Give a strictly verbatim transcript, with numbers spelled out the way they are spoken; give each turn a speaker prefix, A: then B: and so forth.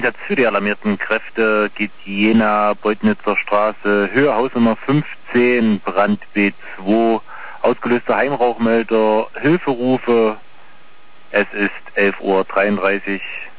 A: Einsatz für die alarmierten Kräfte geht Jena, Beutnitzer Straße, Höhe Hausnummer fünfzehn, Brand B zwei, ausgelöster Heimrauchmelder, Hilferufe. Es ist elf Uhr dreiunddreißig.